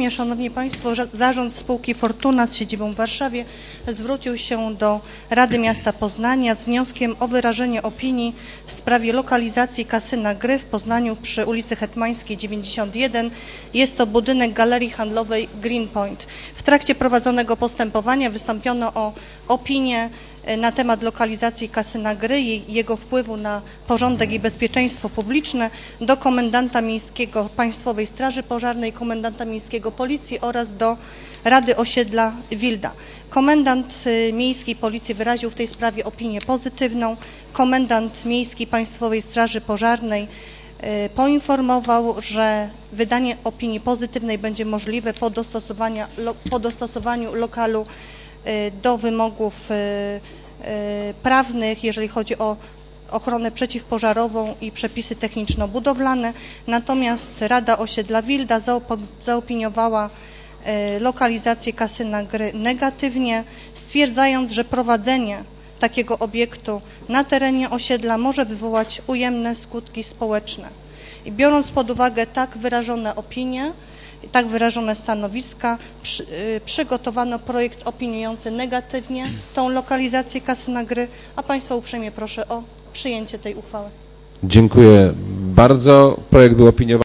opinie, Szanowni Państwo, zarząd spółki Fortuna z siedzibą w Warszawie zwrócił się do Rady Miasta Poznania z wnioskiem o wyrażenie opinii w sprawie lokalizacji kasyna Gry w Poznaniu przy ulicy Hetmańskiej 91. Jest to budynek galerii handlowej Green Point. W trakcie prowadzonego postępowania wystąpiono o opinię na temat lokalizacji kasyna Gry i jego wpływu na porządek i bezpieczeństwo publiczne do komendanta miejskiego Państwowej Straży Pożarnej, komendanta miejskiego Policji oraz do Rady Osiedla Wilda. Komendant miejskiej Policji wyraził w tej sprawie opinię pozytywną. Komendant miejski Państwowej Straży Pożarnej poinformował, że wydanie opinii pozytywnej będzie możliwe po dostosowaniu lokalu do wymogów prawnych, jeżeli chodzi o ochronę przeciwpożarową i przepisy techniczno-budowlane. Natomiast Rada Osiedla Wilda zaopiniowała lokalizację kasyna Gry negatywnie, stwierdzając, że prowadzenie takiego obiektu na terenie osiedla może wywołać ujemne skutki społeczne. I biorąc pod uwagę tak wyrażone opinie, tak wyrażone stanowiska, przygotowano projekt opiniujący negatywnie tą lokalizację kasyna Gry, a Państwa uprzejmie proszę o przyjęcie tej uchwały. Dziękuję bardzo. Projekt był opiniowany